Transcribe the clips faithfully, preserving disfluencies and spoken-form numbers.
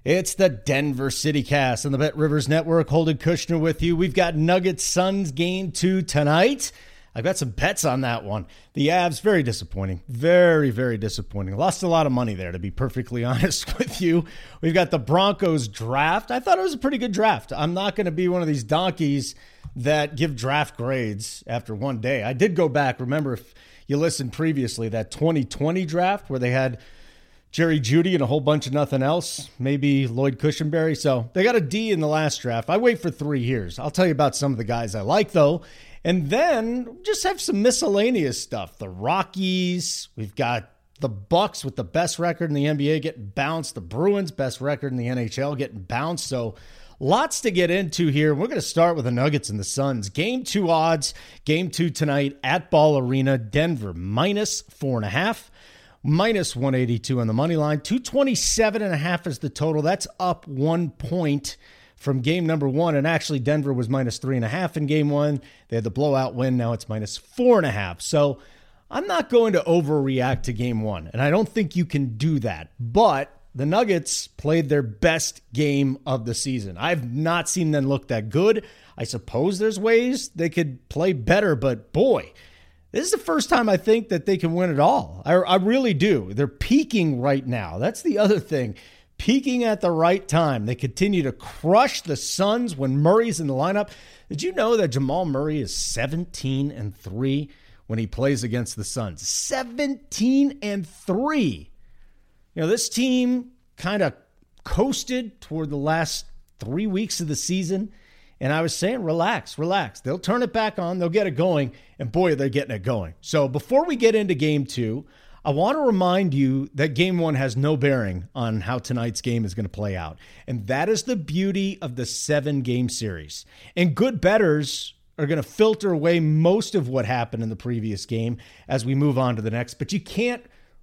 It's the Denver City Cast on the Bet Rivers Network. Holden Kushner with you. We've got Nuggets Suns game two tonight. I've got some bets on that one. The Avs, very disappointing. Very, very disappointing. Lost a lot of money there, to be perfectly honest with you. We've got the Broncos draft. I thought it was a pretty good draft. I'm not going to be one of these donkeys that give draft grades after one day. I did go back. Remember, if you listened previously, that twenty twenty draft where they had Jerry Jeudy and a whole bunch of nothing else, maybe Lloyd Cushenberry. So they got a D in the last draft. I wait for three years. I'll tell you about some of the guys I like, though. And then just have some miscellaneous stuff. The Rockies. We've got the Bucks with the best record in the N B A getting bounced. The Bruins, best record in the N H L, getting bounced. So lots to get into here. We're going to start with the Nuggets and the Suns. Game two odds. Game two tonight at Ball Arena. Denver minus four and a half. Minus one eighty-two on the money line. two twenty-seven and a half is the total. That's up one point from game number one. And actually, Denver was minus three and a half in game one. They had the blowout win. Now it's minus four and a half. So I'm not going to overreact to game one. And I don't think you can do that. But the Nuggets played their best game of the season. I've not seen them look that good. I suppose there's ways they could play better. But boy, this is the first time I think that they can win it all. I, I really do. They're peaking right now. That's the other thing. Peaking at the right time. They continue to crush the Suns when Murray's in the lineup. Did you know that Jamal Murray is seventeen and three when he plays against the Suns? seventeen and three. You know, this team kind of coasted toward the last three weeks of the season. And I was saying, relax, relax. They'll turn it back on. They'll get it going. And boy, they're getting it going. So before we get into game two, I want to remind you that game one has no bearing on how tonight's game is going to play out. And that is the beauty of the seven-game series. And good bettors are going to filter away most of what happened in the previous game as we move on to the next. But you can't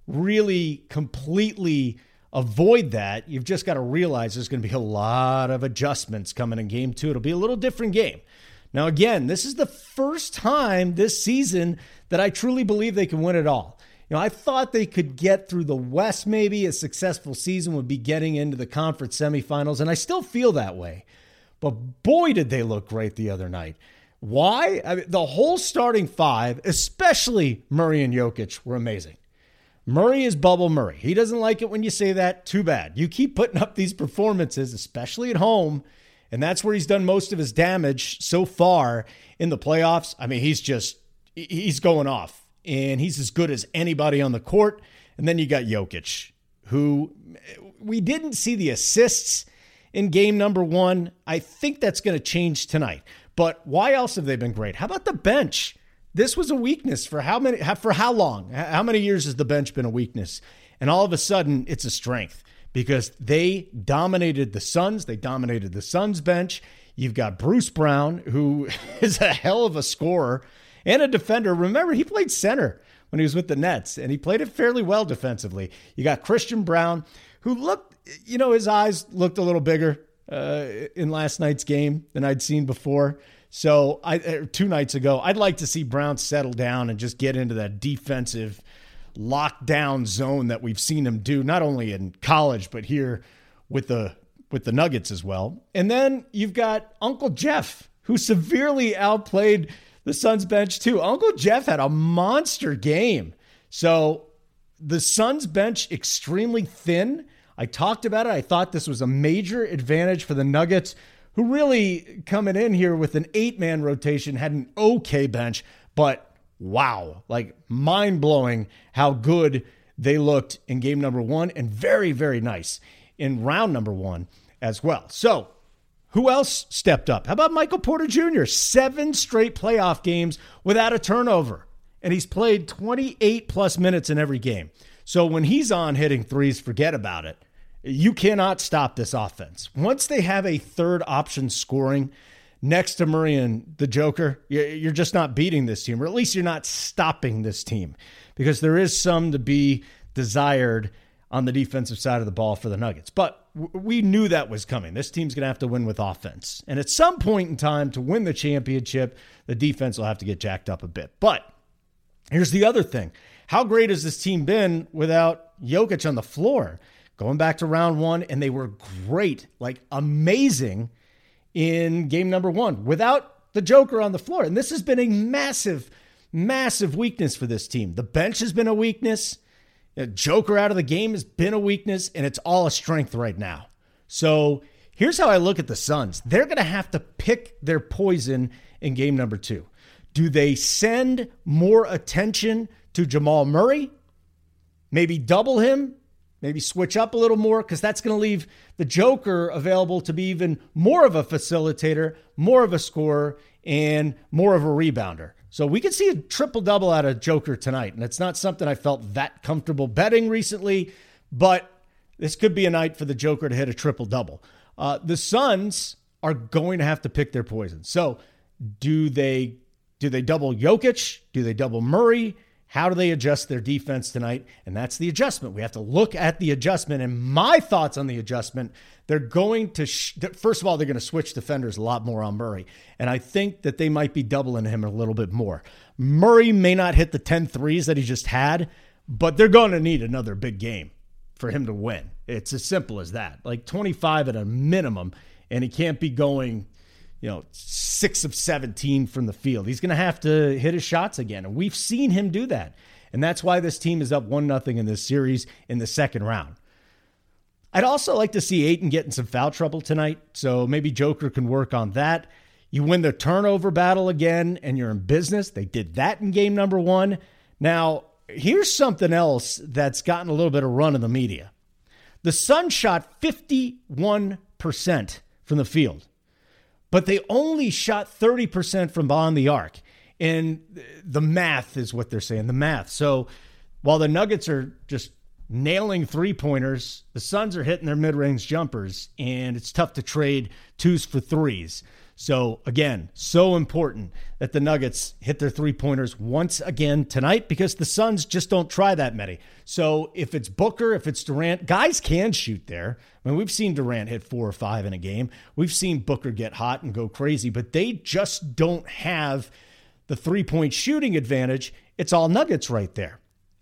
really completely avoid that. You've just got to realize there's going to be a lot of adjustments coming in game two. It'll be a little different game. Now, again, this is the first time this season that I truly believe they can win it all. You know, I thought they could get through the West maybe. A successful season would be getting into the conference semifinals, and I still feel that way. But boy, did they look great the other night. Why? I mean, the whole starting five, especially Murray and Jokic, were amazing. Murray is Bubble Murray. He doesn't like it when you say that. Too bad. You keep putting up these performances, especially at home, and that's where he's done most of his damage so far in the playoffs. I mean, he's just, he's going off, and he's as good as anybody on the court. And then you got Jokic, who we didn't see the assists in game number one. I think that's going to change tonight. But why else have they been great? How about the bench? This was a weakness for how many, for how long? How many years has the bench been a weakness? And all of a sudden, it's a strength because they dominated the Suns. They dominated the Suns bench. You've got Bruce Brown, who is a hell of a scorer and a defender. Remember, he played center when he was with the Nets, and he played it fairly well defensively. You got Christian Brown, who looked, you know, his eyes looked a little bigger uh, in last night's game than I'd seen before. So I, two nights ago, I'd like to see Brown settle down and just get into that defensive lockdown zone that we've seen him do, not only in college, but here with the with the Nuggets as well. And then you've got Uncle Jeff, who severely outplayed the Suns bench too. Uncle Jeff had a monster game. So the Suns bench extremely thin. I talked about it. I thought this was a major advantage for the Nuggets, who really coming in here with an eight-man rotation had an okay bench, but wow, like mind-blowing how good they looked in game number one and very, very nice in round number one as well. So who else stepped up? How about Michael Porter Junior? Seven straight playoff games without a turnover, and he's played twenty-eight plus minutes in every game. So when he's on hitting threes, forget about it. You cannot stop this offense. Once they have a third option scoring next to Murray and the Joker, you're just not beating this team, or at least you're not stopping this team, because there is some to be desired on the defensive side of the ball for the Nuggets. But we knew that was coming. This team's going to have to win with offense. And at some point in time, to win the championship, the defense will have to get jacked up a bit. But here's the other thing. How great has this team been without Jokic on the floor? going back to round one, and they were great, like amazing in game number one without the Joker on the floor. And this has been a massive, massive weakness for this team. The bench has been a weakness. The Joker out of the game has been a weakness, and it's all a strength right now. So here's how I look at the Suns. They're going to have to pick their poison in game number two. Do they send more attention to Jamal Murray? Maybe double him? Maybe switch up a little more, because that's going to leave the Joker available to be even more of a facilitator, more of a scorer, and more of a rebounder. So we could see a triple-double out of Joker tonight, and it's not something I felt that comfortable betting recently, but this could be a night for the Joker to hit a triple-double. Uh, the Suns are going to have to pick their poison. So do they do they double Jokic? Do they double Murray? How do they adjust their defense tonight? And that's the adjustment. We have to look at the adjustment. And my thoughts on the adjustment, they're going to, sh- first of all, they're going to switch defenders a lot more on Murray. And I think that they might be doubling him a little bit more. Murray may not hit the ten threes that he just had, but they're going to need another big game for him to win. It's as simple as that. Like twenty-five at a minimum, and he can't be going, you know, six of seventeen from the field. He's going to have to hit his shots again. And we've seen him do that. And that's why this team is up one nothing in this series in the second round. I'd also like to see Ayton get in some foul trouble tonight. So maybe Joker can work on that. You win the turnover battle again, and you're in business. They did that in game number one. Now, here's something else that's gotten a little bit of run in the media. The Suns shot fifty-one percent from the field, but they only shot thirty percent from beyond the arc. And the math is what they're saying, the math. So while the Nuggets are just nailing three-pointers, the Suns are hitting their mid-range jumpers, and it's tough to trade twos for threes. So, again, so important that the Nuggets hit their three-pointers once again tonight, because the Suns just don't try that many. So if it's Booker, if it's Durant, guys can shoot there. I mean, we've seen Durant hit four or five in a game. We've seen Booker get hot and go crazy, but they just don't have the three-point shooting advantage. It's all Nuggets right there.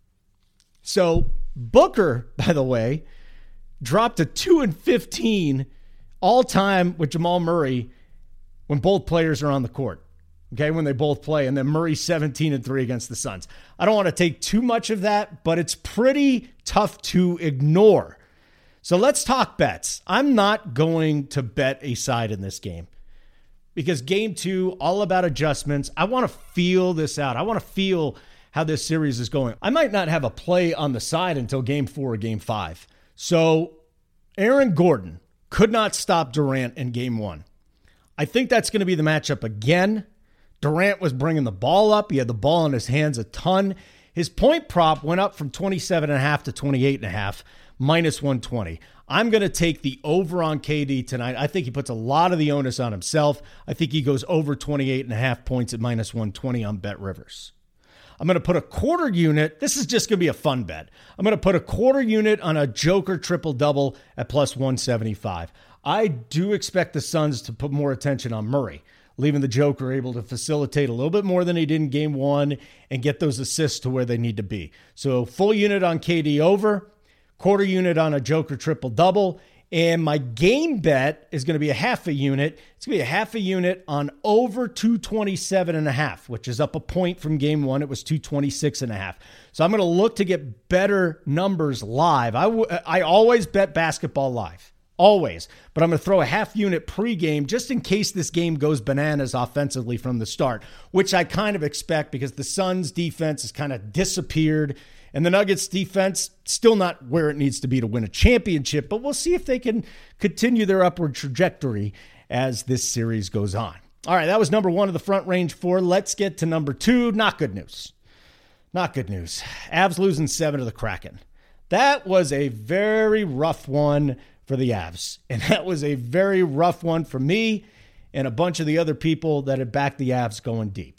So Booker, by the way, dropped to two and fifteen all-time with Jamal Murray when both players are on the court, okay, when they both play, and then Murray seventeen and three against the Suns. I don't want to take too much of that, but it's pretty tough to ignore. So let's talk bets. I'm not going to bet a side in this game because game two, all about adjustments. I want to feel this out. I want to feel how this series is going. I might not have a play on the side until game four or game five. So Aaron Gordon could not stop Durant in game one. I think that's going to be the matchup again. Durant was bringing the ball up. He had the ball in his hands a ton. His point prop went up from twenty-seven and a half to twenty-eight and a half, minus one twenty. I'm going to take the over on K D tonight. I think he puts a lot of the onus on himself. I think he goes over twenty-eight and a half points at minus one twenty on Bet Rivers. I'm going to put a quarter unit. This is just going to be a fun bet. I'm going to put a quarter unit on a Joker triple-double at plus one seventy-five. I do expect the Suns to put more attention on Murray, leaving the Joker able to facilitate a little bit more than he did in game one and get those assists to where they need to be. So full unit on K D over, quarter unit on a Joker triple-double, and my game bet is going to be a half a unit. It's going to be a half a unit on over two twenty-seven and a half, which is up a point from game one. It was two twenty-six and a half. So I'm going to look to get better numbers live. I, w- I always bet basketball live. Always. But I'm going to throw a half unit pregame just in case this game goes bananas offensively from the start, which I kind of expect because the Suns defense has kind of disappeared and the Nuggets defense still not where it needs to be to win a championship, but we'll see if they can continue their upward trajectory as this series goes on. All right, that was number one of the Front Range Four. Let's get to number two. Not good news. Not good news. Avs losing seven to the Kraken. That was a very rough one for the Avs. And that was a very rough one for me and a bunch of the other people that had backed the Avs going deep.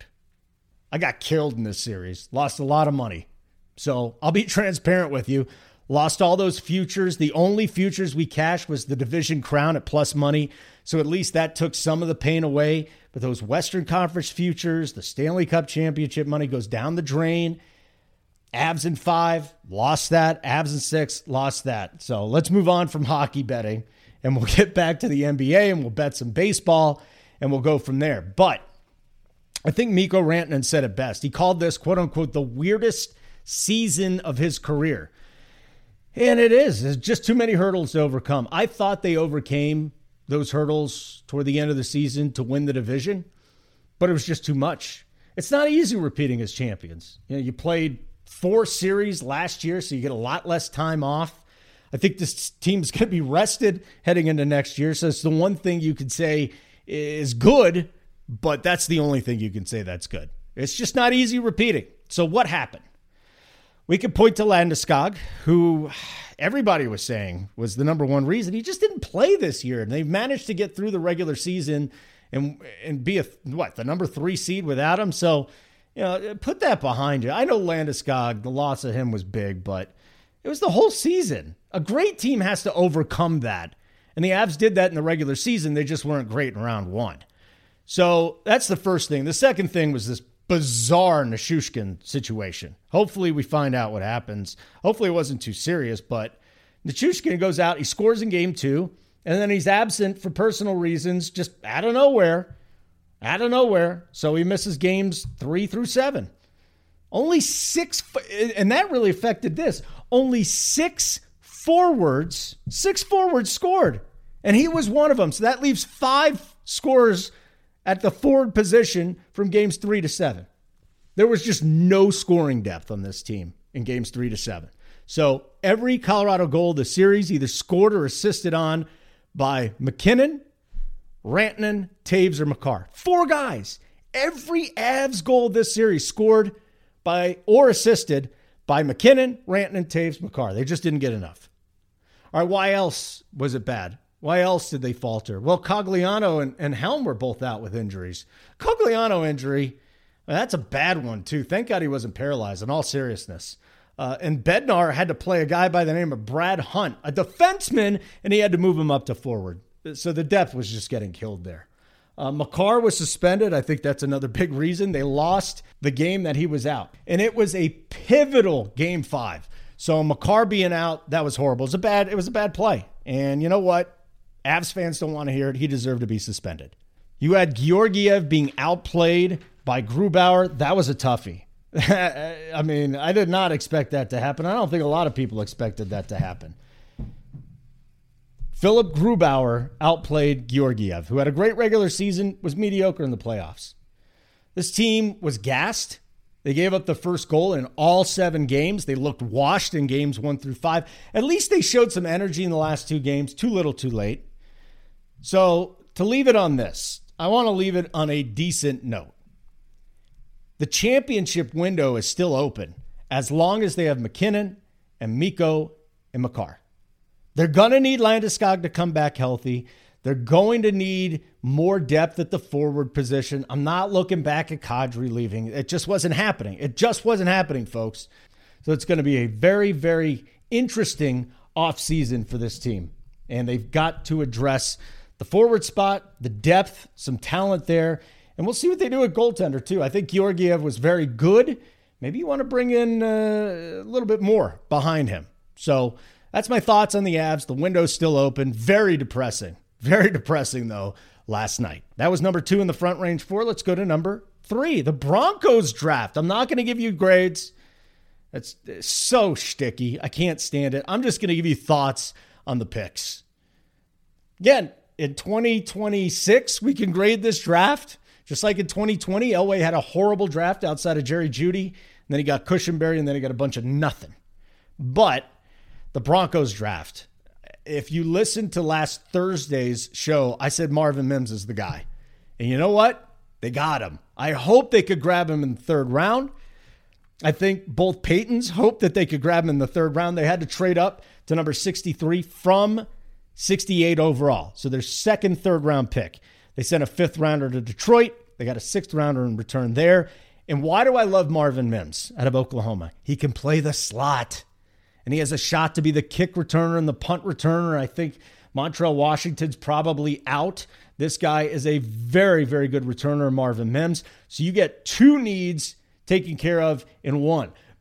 I got killed in this series. Lost a lot of money. So I'll be transparent with you. Lost all those futures. The only futures we cashed was the division crown at plus money. So at least that took some of the pain away. But those Western Conference futures, the Stanley Cup championship money goes down the drain. Avs in five, lost that. Avs in six, lost that. So let's move on from hockey betting, and we'll get back to the N B A, and we'll bet some baseball, and we'll go from there. But I think Mikko Rantanen said it best. He called this, quote unquote, the weirdest season of his career. And it is. There's just too many hurdles to overcome. I thought they overcame those hurdles toward the end of the season to win the division, but it was just too much. It's not easy repeating as champions. You know, you played four series last year, so you get a lot less time off. I think this team's going to be rested heading into next year, so it's the one thing you could say is good, but that's the only thing you can say that's good. It's just not easy repeating. So what happened? We could point to Landeskog, who everybody was saying was the number one reason. He just didn't play this year, and they've managed to get through the regular season and and be a what the number three seed without him. So, you know, put that behind you. I know Landeskog, the loss of him was big, but it was the whole season. A great team has to overcome that, and the Avs did that in the regular season. They just weren't great in round one. So that's the first thing. The second thing was this bizarre Nichushkin situation. Hopefully we find out what happens. Hopefully it wasn't too serious, but Nichushkin goes out, he scores in game two, and then he's absent for personal reasons, just out of nowhere, out of nowhere. So he misses games three through seven. Only six, and that really affected this. Only six forwards, six forwards scored, and he was one of them. So that leaves five scorers at the forward position from games three to seven. There was just no scoring depth on this team in games three to seven. So every Colorado goal of the series either scored or assisted on by McKinnon, Rantanen, Taves, or Makar. Four guys. Every Avs goal of this series scored by or assisted by McKinnon, Rantanen, Taves, Makar. They just didn't get enough. All right, why else was it bad? Why else did they falter? Well, Cogliano and, and Helm were both out with injuries. Cogliano injury, well, that's a bad one, too. Thank God he wasn't paralyzed, in all seriousness. Uh, and Bednar had to play a guy by the name of Brad Hunt, a defenseman, and he had to move him up to forward. So the depth was just getting killed there. Uh, Makar was suspended. I think that's another big reason. They lost the game that he was out. And it was a pivotal game five. So Makar being out, that was horrible. It was a bad, it was a bad play. And you know what? Avs fans don't want to hear it. He deserved to be suspended. You had Georgiev being outplayed by Grubauer. That was a toughie. I mean, I did not expect that to happen. I don't think a lot of people expected that to happen. Philip Grubauer outplayed Georgiev, who had a great regular season, was mediocre in the playoffs. This team was gassed. They gave up the first goal in all seven games. They looked washed in games one through five. At least they showed some energy in the last two games. Too little, too late. So to leave it on this, I want to leave it on a decent note. The championship window is still open as long as they have McKinnon and Mikko and Makar. They're going to need Landeskog to come back healthy. They're going to need more depth at the forward position. I'm not looking back at Kadri leaving. It just wasn't happening. It just wasn't happening, folks. So it's going to be a very, very interesting offseason for this team. And they've got to address the forward spot, the depth, some talent there. And we'll see what they do at goaltender, too. I think Georgiev was very good. Maybe you want to bring in uh, a little bit more behind him. So that's my thoughts on the Avs. The window's still open. Very depressing. Very depressing, though, last night. That was number two in the Front Range four. Let's go to number three, the Broncos draft. I'm not going to give you grades. That's so shticky. I can't stand it. I'm just going to give you thoughts on the picks. Again, in twenty twenty-six, we can grade this draft. Just like in twenty twenty, Elway had a horrible draft outside of Jerry Jeudy, and then he got Cushenberry, and then he got a bunch of nothing. But the Broncos draft, if you listen to last Thursday's show, I said Marvin Mims is the guy. And you know what? They got him. I hope they could grab him in the third round. I think both Paytons hoped that they could grab him in the third round. They had to trade up to number sixty-three from sixty-eight overall. So their second third round pick. They sent a fifth rounder to Detroit. They got a sixth rounder in return there. And why do I love Marvin Mims out of Oklahoma? He can play the slot. And he has a shot to be the kick returner and the punt returner. I think Montreal Washington's probably out. This guy is a very, very good returner, Marvin Mims. So you get two needs taken care of in one.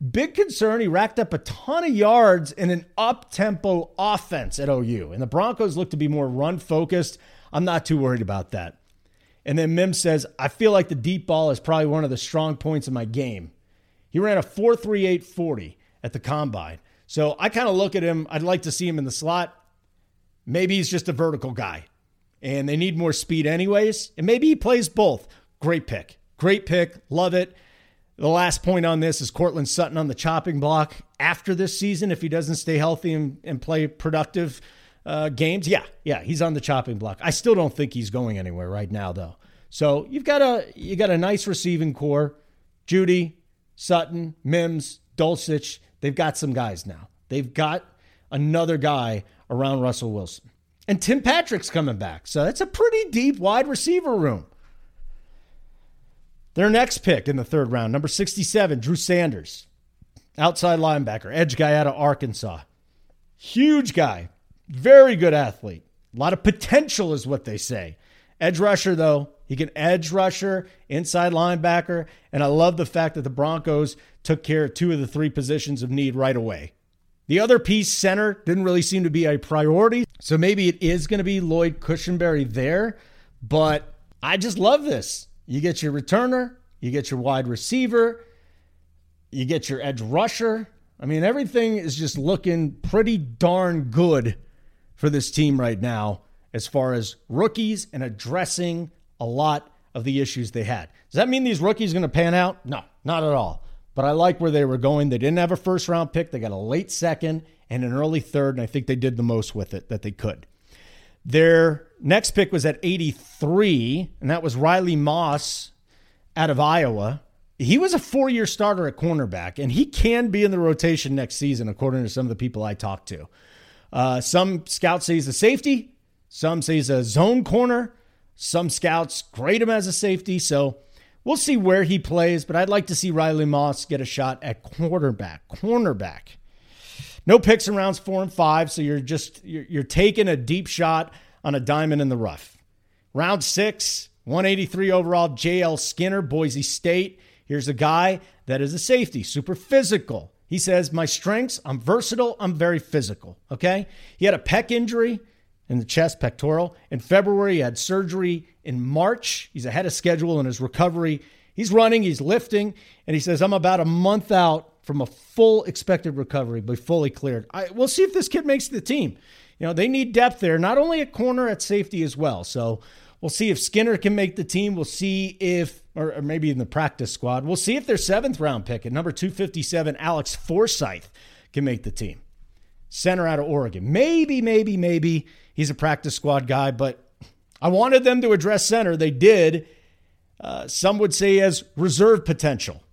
Big concern, he racked up a ton of yards in an up-tempo offense at O U. And the Broncos look to be more run-focused. I'm not too worried about that. And then Mims says, I feel like the deep ball is probably one of the strong points of my game. He ran a four three eight forty at the combine. So I kind of look at him. I'd like to see him in the slot. Maybe he's just a vertical guy. And they need more speed anyways. And maybe he plays both. Great pick. Great pick. Love it. The last point on this is Courtland Sutton on the chopping block after this season. If he doesn't stay healthy and, and play productive uh, games, yeah, yeah, he's on the chopping block. I still don't think he's going anywhere right now, though. So you've got a you got a nice receiving core. Judy, Sutton, Mims, Dulcich. They've got some guys now. They've got another guy around Russell Wilson. And Tim Patrick's coming back. So that's a pretty deep wide receiver room. Their next pick in the third round, number sixty-seven, Drew Sanders. Outside linebacker, edge guy out of Arkansas. Huge guy. Very good athlete. A lot of potential is what they say. Edge rusher, though. He can edge rusher, inside linebacker, and I love the fact that the Broncos took care of two of the three positions of need right away. The other piece, center, didn't really seem to be a priority, so maybe it is going to be Lloyd Cushenberry there, but I just love this. You get your returner, you get your wide receiver, you get your edge rusher. I mean, everything is just looking pretty darn good for this team right now as far as rookies and addressing a lot of the issues they had. Does that mean these rookies are going to pan out? No, not at all. But I like where they were going. They didn't have a first-round pick. They got a late second and an early third, and I think they did the most with it that they could. Their next pick was at eighty-three, and that was Riley Moss out of Iowa. He was a four-year starter at cornerback, and he can be in the rotation next season, according to some of the people I talked to. Uh, some scouts say he's a safety. Some say he's a zone corner. Some scouts grade him as a safety. So we'll see where he plays, but I'd like to see Riley Moss get a shot at quarterback, cornerback. No picks in rounds four and five, so you're just you're, you're taking a deep shot on a diamond in the rough. Round six, one eighty-three overall, J L Skinner, Boise State. Here's a guy that is a safety, super physical. He says, my strengths, I'm versatile, I'm very physical, okay? He had a pec injury in the chest, pectoral. In February, he had surgery in March. He's ahead of schedule in his recovery. He's running, he's lifting, and he says, I'm about a month out from a full expected recovery, but fully cleared. I, we'll see if this kid makes the team. You know, they need depth there, not only at corner, at safety as well. So we'll see if Skinner can make the team. We'll see if, or, or maybe in the practice squad, we'll see if their seventh round pick at number two fifty-seven, Alex Forsyth, can make the team. Center out of Oregon. Maybe, maybe, maybe he's a practice squad guy, but I wanted them to address center. They did. Uh, some would say as reserve potential.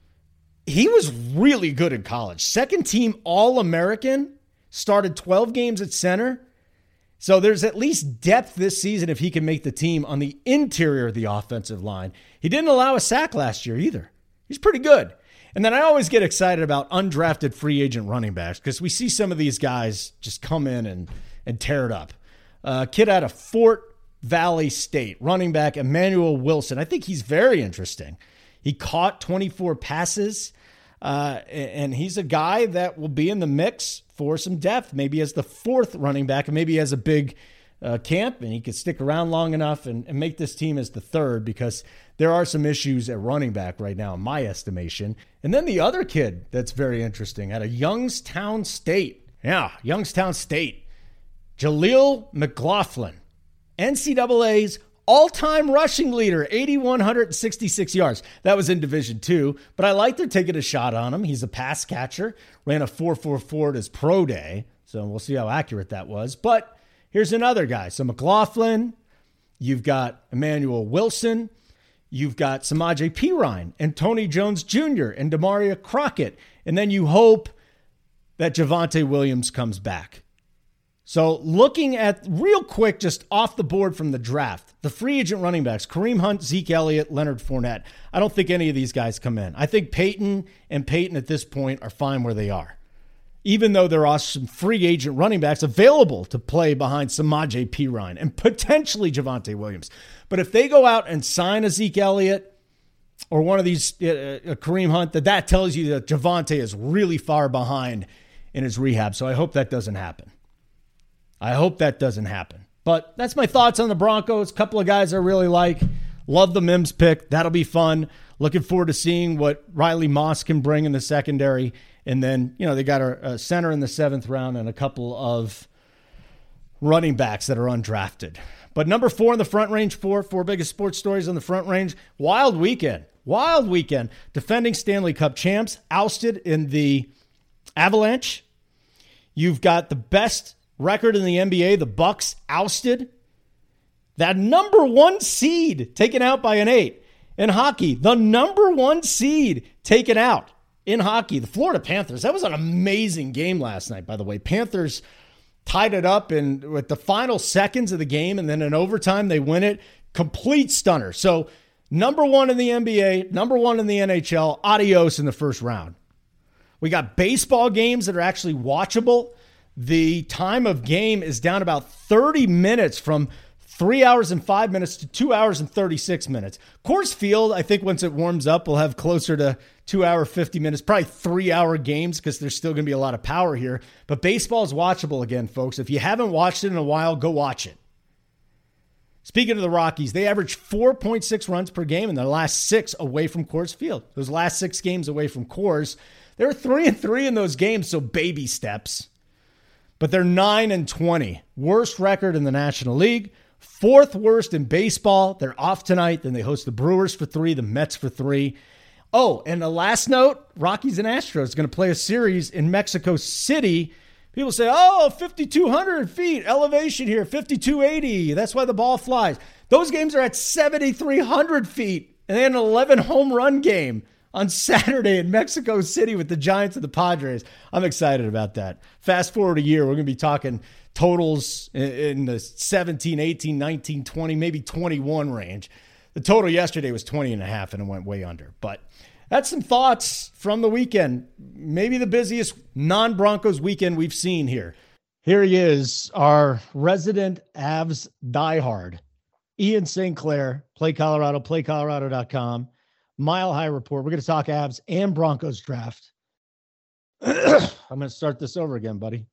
He was really good in college. Second team All-American, started twelve games at center. So there's at least depth this season if he can make the team on the interior of the offensive line. He didn't allow a sack last year either. He's pretty good. And then I always get excited about undrafted free agent running backs because we see some of these guys just come in and, and tear it up. Uh, kid out of Fort Valley State, running back Emmanuel Wilson. I think he's very interesting. He caught twenty-four passes, uh, and he's a guy that will be in the mix for some depth, maybe as the fourth running back, and maybe he has a big uh, camp, and he could stick around long enough and, and make this team as the third, because there are some issues at running back right now, in my estimation. And then the other kid that's very interesting, out of Youngstown State. Yeah, Youngstown State. Jaleel McLaughlin, N C double A's all-time rushing leader, eight thousand one hundred sixty-six yards. That was in Division two, but I like they're taking a shot on him. He's a pass catcher, ran a four four four at his pro day, so we'll see how accurate that was. But here's another guy. So McLaughlin, you've got Emmanuel Wilson, you've got Samaje Perine and Tony Jones Junior and Demaria Crockett, and then you hope that Javonte Williams comes back. So looking at real quick, just off the board from the draft, the free agent running backs, Kareem Hunt, Zeke Elliott, Leonard Fournette. I don't think any of these guys come in. I think Peyton and Peyton at this point are fine where they are, even though there are some free agent running backs available to play behind Samaje Perine and potentially Javonte Williams. But if they go out and sign a Zeke Elliott, or one of these, uh, uh, Kareem Hunt, that that tells you that Javonte is really far behind in his rehab. So I hope that doesn't happen. I hope that doesn't happen. But that's my thoughts on the Broncos. A couple of guys I really like. Love the Mims pick. That'll be fun. Looking forward to seeing what Riley Moss can bring in the secondary. And then, you know, they got a, a center in the seventh round and a couple of running backs that are undrafted. But number four in the Front Range, four, four biggest sports stories on the Front Range. Wild weekend. Wild weekend. Defending Stanley Cup champs ousted in the Avalanche. You've got the best record in the N B A, the Bucks, ousted. That number one seed taken out by an eight. In hockey, the number one seed taken out in hockey. The Florida Panthers. That was an amazing game last night, by the way. Panthers tied it up in with the final seconds of the game, and then in overtime they win it. Complete stunner. So number one in the N B A, number one in the N H L, adios in the first round. We got baseball games that are actually watchable. The time of game is down about thirty minutes, from three hours and five minutes to two hours and thirty-six minutes. Coors Field, I think once it warms up, we'll have closer to two hour, fifty minutes, probably three hour games, because there's still going to be a lot of power here. But baseball is watchable again, folks. If you haven't watched it in a while, go watch it. Speaking of the Rockies, they averaged four point six runs per game in their last six away from Coors Field. Those last six games away from Coors, they're three and three in those games, so baby steps. But they're nine and twenty. Worst record in the National League. Fourth worst in baseball. They're off tonight. Then they host the Brewers for three, the Mets for three. Oh, and the last note, Rockies and Astros going to play a series in Mexico City. People say, oh, fifty-two hundred feet elevation here, fifty-two eighty. That's why the ball flies. Those games are at seventy-three hundred feet. And they had an eleven home run game on Saturday in Mexico City with the Giants and the Padres. I'm excited about that. Fast forward a year, we're going to be talking totals in the seventeen, eighteen, nineteen, twenty, maybe twenty-one range. The total yesterday was twenty and a half, and it went way under. But that's some thoughts from the weekend. Maybe the busiest non-Broncos weekend we've seen here. Here he is, our resident Avs diehard, Ian Saint Clair, Play Colorado, play colorado dot com. Mile High Report. We're going to talk Avs and Broncos draft. I'm going to start this over again, buddy.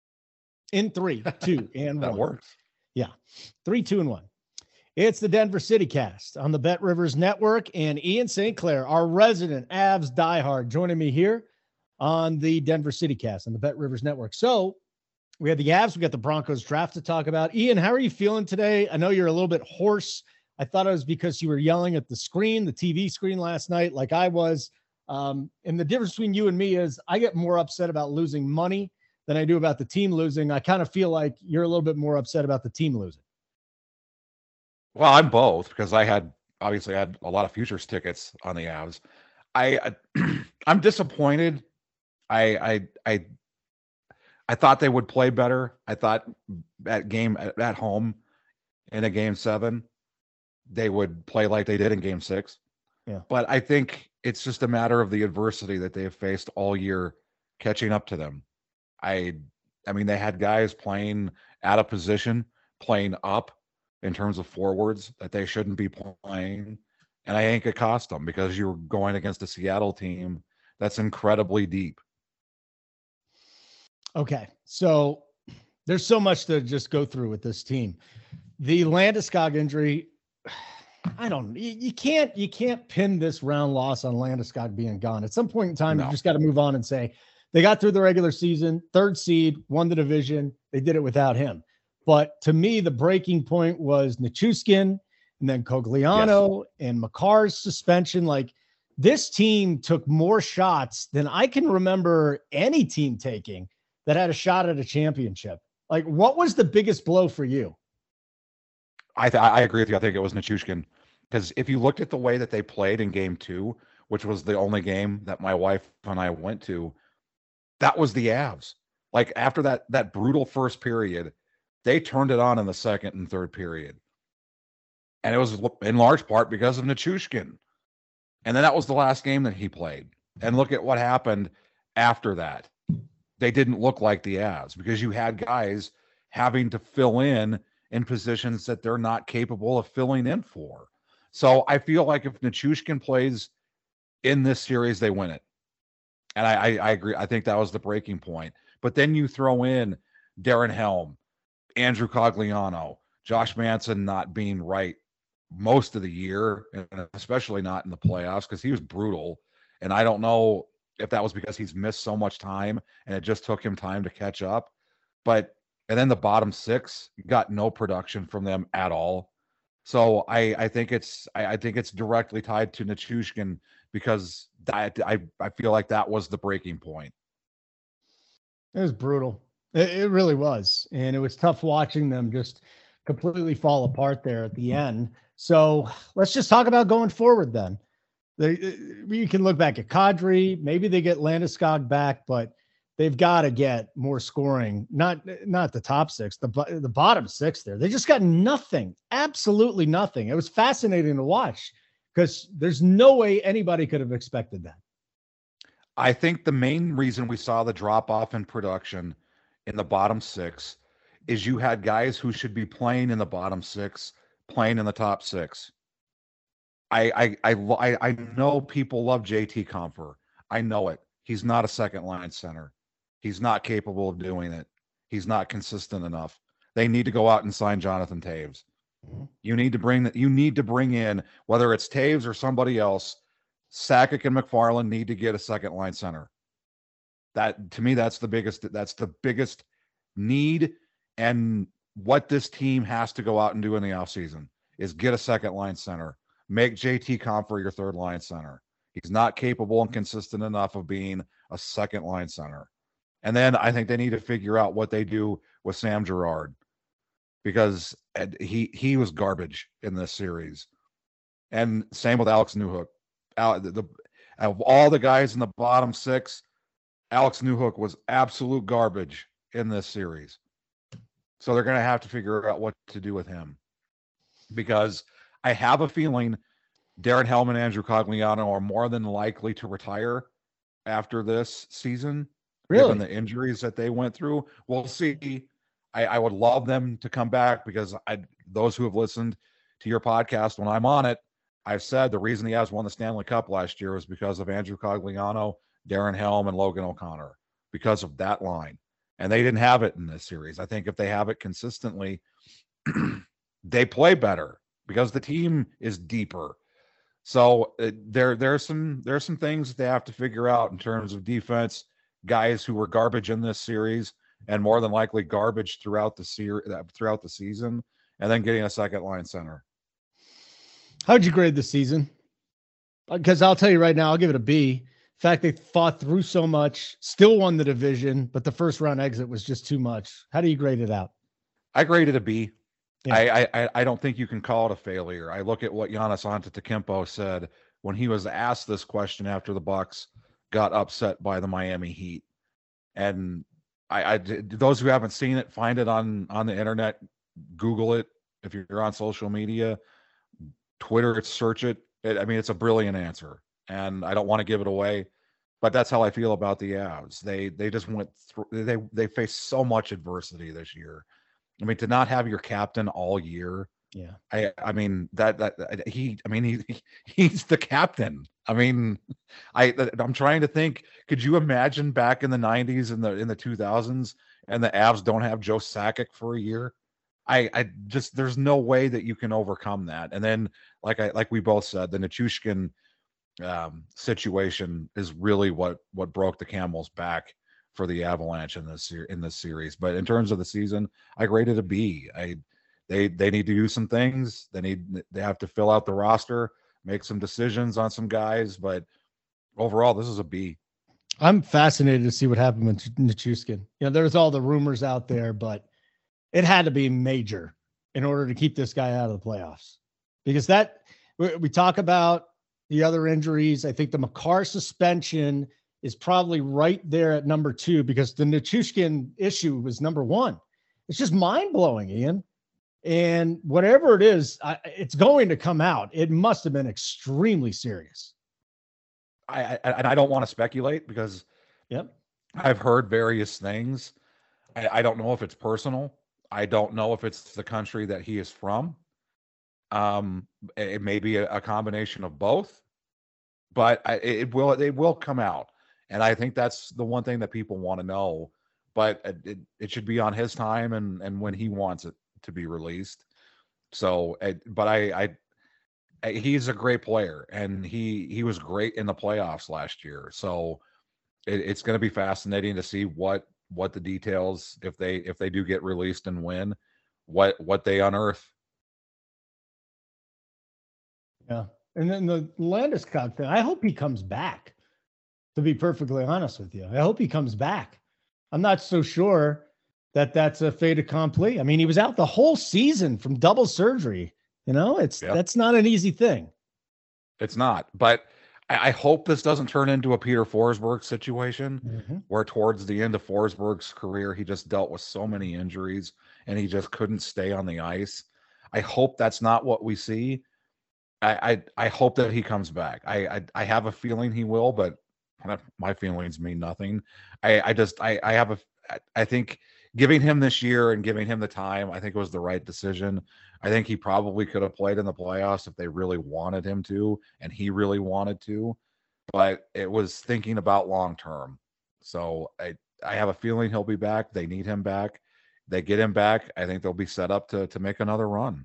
In three, two, and that one. That works. Yeah. Three, two, and one. It's the Denver City Cast on the Bet Rivers Network, and Ian Saint Clair, our resident Avs diehard, joining me here on the Denver City Cast on the Bet Rivers Network. So we had the Avs, we got the Broncos draft to talk about. Ian, how are you feeling today? I know you're a little bit hoarse. I thought it was because you were yelling at the screen, the T V screen last night, like I was. Um, and the difference between you and me is I get more upset about losing money than I do about the team losing. I kind of feel like you're a little bit more upset about the team losing. Well, I'm both, because I had obviously had a lot of futures tickets on the Avs. I, I I'm disappointed. I I I I thought they would play better. I thought at game at, at home in a game seven, they would play like they did in game six. Yeah. But I think it's just a matter of the adversity that they have faced all year catching up to them. I I mean, they had guys playing out of position, playing up in terms of forwards that they shouldn't be playing. And I think it cost them, because you're going against a Seattle team that's incredibly deep. Okay. So there's so much to just go through with this team. The Landeskog injury, I don't, you, you can't, you can't pin this round loss on Landeskog being gone. At some point in time, no. You just got to move on and say, they got through the regular season, third seed, won the division. They did it without him. But to me, the breaking point was Nichushkin and then Cogliano yes. and Makar's suspension. Like, this team took more shots than I can remember any team taking that had a shot at a championship. Like, what was the biggest blow for you? I th- I agree with you. I think it was Nichushkin, because if you looked at the way that they played in game two, which was the only game that my wife and I went to, that was the Avs. Like, after that that brutal first period, they turned it on in the second and third period. And it was in large part because of Nichushkin. And then that was the last game that he played. And look at what happened after that. They didn't look like the Avs, because you had guys having to fill in in positions that they're not capable of filling in for. So I feel like if Nichushkin plays in this series, they win it. And I, I, I agree. I think that was the breaking point. But then you throw in Darren Helm, Andrew Cogliano, Josh Manson not being right most of the year, and especially not in the playoffs because he was brutal. And I don't know if that was because he's missed so much time and it just took him time to catch up. But and then the bottom six got no production from them at all. So I, I think it's I, I think it's directly tied to Nichushkin because I, I I feel like that was the breaking point. It was brutal. It, it really was, and it was tough watching them just completely fall apart there at the end. So let's just talk about going forward then. They, you can look back at Kadri. Maybe they get Landeskog back, but they've got to get more scoring. Not not the top six, the the bottom six there. They just got nothing, absolutely nothing. It was fascinating to watch because there's no way anybody could have expected that. I think the main reason we saw the drop off in production in the bottom six is you had guys who should be playing in the bottom six playing in the top six. I I I I know people love J T Compher. I know it. He's not a second line center. He's not capable of doing it. He's not consistent enough. They need to go out and sign Jonathan Toews. You need to bring that. You need to bring in, whether it's Toews or somebody else. Sakic and McFarland need to get a second line center. That to me, that's the biggest. That's the biggest need, and what this team has to go out and do in the offseason is get a second line center. Make J T Compher your third line center. He's not capable and consistent enough of being a second line center. And then I think they need to figure out what they do with Sam Girard because he he was garbage in this series. And same with Alex Newhook. The, the, of all the guys in the bottom six, Alex Newhook was absolute garbage in this series. So they're going to have to figure out what to do with him because I have a feeling Darren Helm and Andrew Cogliano are more than likely to retire after this season. Really? Given the injuries that they went through. We'll see. I, I would love them to come back because I, those who have listened to your podcast when I'm on it, I've said the reason the Avs won the Stanley Cup last year was because of Andrew Cogliano, Darren Helm, and Logan O'Connor, because of that line. And they didn't have it in this series. I think if they have it consistently, they play better because the team is deeper. So uh, there, there are some there are some things that they have to figure out in terms of defense. Guys who were garbage in this series and more than likely garbage throughout the series, throughout the season, and then getting a second line center. How'd you grade the season? Because I'll tell you right now, I'll give it a B. In fact, they fought through so much, still won the division, but the first round exit was just too much. How do you grade it out? I graded a B. Yeah. I, I I don't think you can call it a failure. I look at what Giannis Antetokounmpo said when he was asked this question after the Bucks got upset by the Miami Heat, and I, I those who haven't seen it, find it on on the internet, Google it if you're on social media. Twitter, search it. it. I mean, it's a brilliant answer, and I don't want to give it away, but that's how I feel about the Avs. They they just went through. They they faced so much adversity this year. I mean, to not have your captain all year. Yeah. I I mean that that he. I mean he he's the captain. I mean, I I'm trying to think. Could you imagine back in the nineties and the in the two thousands, and the Avs don't have Joe Sakic for a year? I, I just there's no way that you can overcome that. And then, like I like we both said, the Nichushkin um, situation is really what what broke the camel's back for the Avalanche in this in this series. But in terms of the season, I graded a B. I they they need to do some things. They need they have to fill out the roster, make some decisions on some guys. But overall, this is a B. I'm fascinated to see what happened with Nichushkin. You know, there's all the rumors out there, but it had to be major in order to keep this guy out of the playoffs. Because that, we, we talk about the other injuries. I think the Makar suspension is probably right there at number two because the Nichushkin issue was number one. It's just mind-blowing, Ian. And whatever it is, I, it's going to come out. It must have been extremely serious. I, I and I don't want to speculate because yep. I've heard various things. I, I don't know if it's personal. I don't know if it's the country that he is from. Um, it may be a, a combination of both, but I, it will it will come out, and I think that's the one thing that people want to know. But it, it should be on his time and and when he wants it to be released. So, but I, I he's a great player, and he he was great in the playoffs last year. So it, it's going to be fascinating to see what what the details, if they if they do get released and win, what what they unearth. Yeah. And then the Landeskog thing, I hope he comes back, to be perfectly honest with you. I hope he comes back. I'm not so sure that that's a fait accompli. I mean, he was out the whole season from double surgery. You know, it's yep. That's not an easy thing. It's not. But I, I hope this doesn't turn into a Peter Forsberg situation mm-hmm. where towards the end of Forsberg's career, he just dealt with so many injuries and he just couldn't stay on the ice. I hope that's not what we see. I, I I hope that he comes back. I, I I have a feeling he will, but my feelings mean nothing. I I just I I have a I think giving him this year and giving him the time, I think it was the right decision. I think he probably could have played in the playoffs if they really wanted him to, and he really wanted to, but it was thinking about long term. So I I have a feeling he'll be back. They need him back. They get him back, I think they'll be set up to to make another run.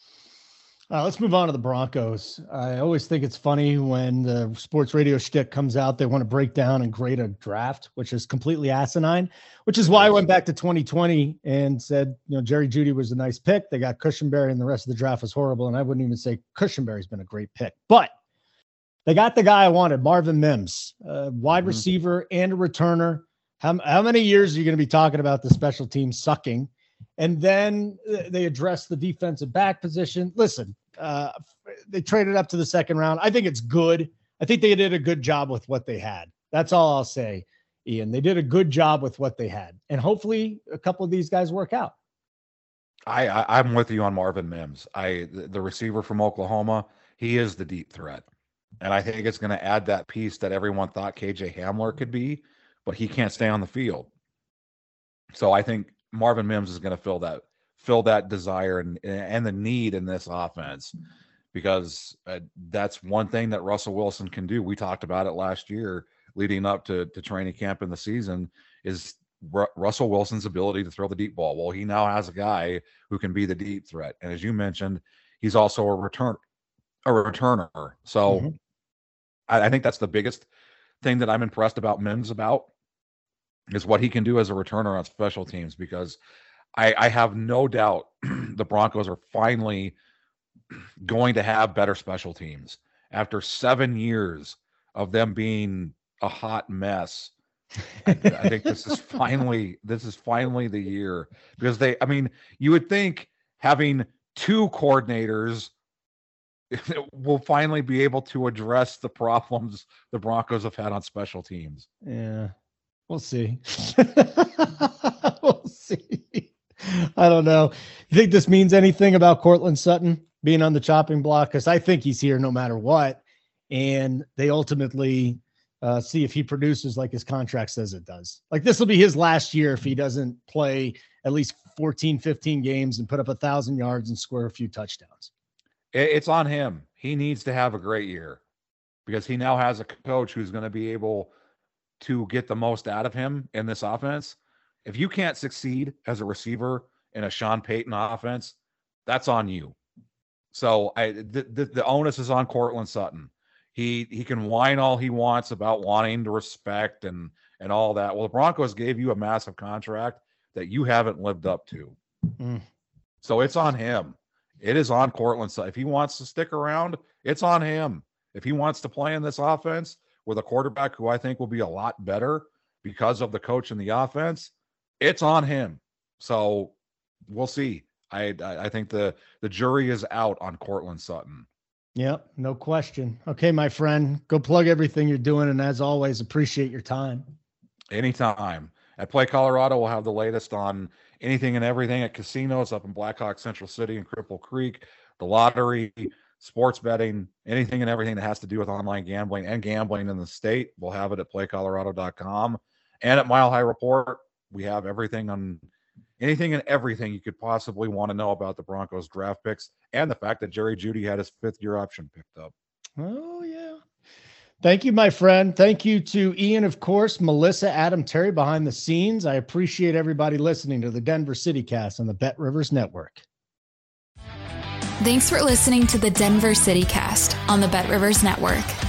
Uh, let's move on to the Broncos. I always think it's funny when the sports radio shtick comes out. They want to break down and grade a draft, which is completely asinine, which is why I went back to twenty twenty and said, you know, Jerry Jeudy was a nice pick. They got Cushenberry and the rest of the draft was horrible. And I wouldn't even say Cushenberry's been a great pick, but they got the guy I wanted, Marvin Mims, a wide mm-hmm. receiver and a returner. How, how many years are you going to be talking about the special team sucking? And then they address the defensive back position. Listen, uh, they traded up to the second round. I think it's good. I think they did a good job with what they had. That's all I'll say, Ian. They did a good job with what they had. And hopefully a couple of these guys work out. I, I I'm with you on Marvin Mims. I the, the receiver from Oklahoma, he is the deep threat. And I think it's going to add that piece that everyone thought K J Hamler could be, but he can't stay on the field. So I think Marvin Mims is going to fill that fill that desire and and the need in this offense, because uh, that's one thing that Russell Wilson can do. We talked about it last year leading up to, to training camp in the season, is R- Russell Wilson's ability to throw the deep ball. Well, he now has a guy who can be the deep threat. And as you mentioned, he's also a return a returner. So mm-hmm. I, I think that's the biggest thing that I'm impressed about Mims about, is what he can do as a returner on special teams, because I, I have no doubt the Broncos are finally going to have better special teams after seven years of them being a hot mess. I, I think this is finally this is finally the year, because they I mean you would think having two coordinators will finally be able to address the problems the Broncos have had on special teams. Yeah. We'll see. We'll see. I don't know. You think this means anything about Courtland Sutton being on the chopping block? Because I think he's here no matter what. And they ultimately uh, see if he produces like his contract says it does. Like, this will be his last year if he doesn't play at least fourteen, fifteen games and put up a thousand yards and score a few touchdowns. It's on him. He needs to have a great year, because he now has a coach who's going to be able to get the most out of him in this offense. If you can't succeed as a receiver in a Sean Payton offense, that's on you. So I, the, the, the onus is on Courtland Sutton. He he can whine all he wants about wanting to respect and and all that. Well, the Broncos gave you a massive contract that you haven't lived up to. Mm. So it's on him. It is on Courtland Sutton. If he wants to stick around, it's on him. If he wants to play in this offense with a quarterback who I think will be a lot better because of the coach and the offense, it's on him. So we'll see. I I think the the jury is out on Courtland Sutton. Yep, no question. Okay, my friend, go plug everything you're doing, and as always, appreciate your time. Anytime. At Play Colorado, we'll have the latest on anything and everything at casinos up in Blackhawk, Central City, and Cripple Creek, the lottery, sports betting, anything and everything that has to do with online gambling and gambling in the state. We'll have it at play colorado dot com. And at Mile High Report, we have everything on anything and everything you could possibly want to know about the Broncos draft picks and the fact that Jerry Jeudy had his fifth year option picked up. Oh, yeah. Thank you, my friend. Thank you to Ian, of course, Melissa, Adam, Terry behind the scenes. I appreciate everybody listening to the Denver City Cast on the Bet Rivers Network. Thanks for listening to the Denver City Cast on the Bet Rivers Network.